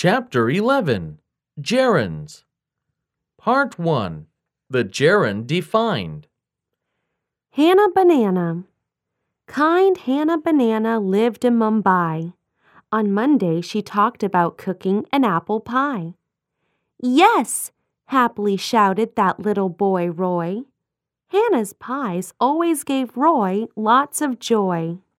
Chapter 11 Gerunds Part 1 The Gerund Defined Hannah Banana. Kind Hannah Banana lived in Mumbai. On Monday, she talked about cooking an apple pie. "Yes!" happily shouted that little boy Roy. Hannah's pies always gave Roy lots of joy.